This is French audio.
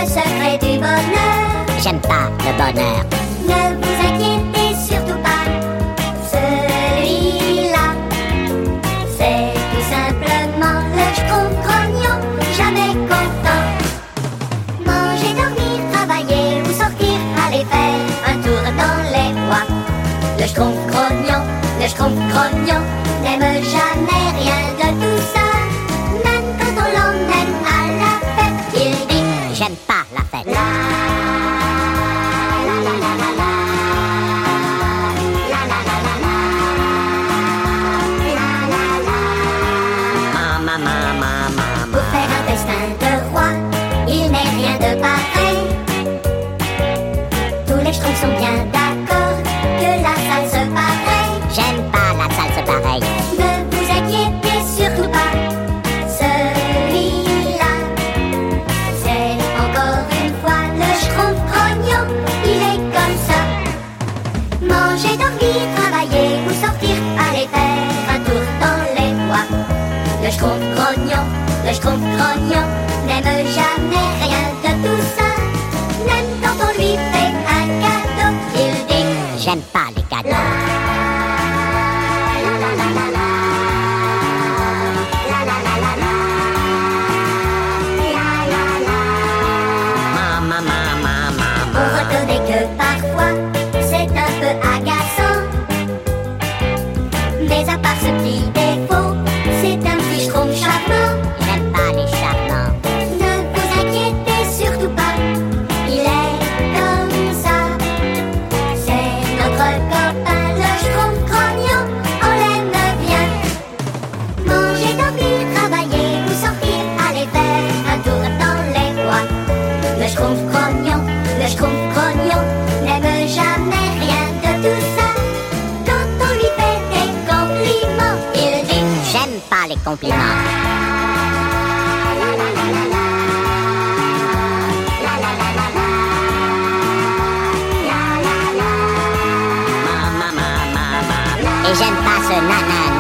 le secret du bonheur. J'aime pas le bonheur. Ne vous inquiétez surtout pas, celui-là, c'est tout simplement le schtroumpf grognon, jamais content. Manger, dormir, travailler ou sortir, aller faire un tour dans les bois. Le schtroumpf grognon n'aime jamais rien de tout ça. Même quand on l'emmène à la fête, il dit J'aime pas la fête. Pour faire un festin de roi, il n'est rien de pareil. Tous les schtroumpfs sont bien d'accord que la salse pareille. J'aime pas la salse pareille. Ne vous inquiétez surtout pas, celui-là, c'est encore une fois le schtroumpf grognon, il est comme ça. Manger, dormir, travailler ou sortir, aller faire un tour dans les bois. Le schtroumpf grognon n'aime jamais rien de tout ça. Même quand on lui fait un cadeau, il dit J'aime pas les cadeaux. Vous retenez que parfois c'est un peu agaçant, mais à part ce petit défaut, c'est un petit schtroumpf charmant. J'aime pas les charmants. Ne vous inquiétez surtout pas, il est comme ça. C'est notre copain, le schtroumpf grognon, on l'aime bien. Manger, dormir, travailler ou sortir, aller faire un tour dans les bois. Le schtroumpf grognon n'aime jamais rien de tout ça. Quand on lui fait des compliments, il dit J'aime pas les compliments. Et j'aime pas ce nanan.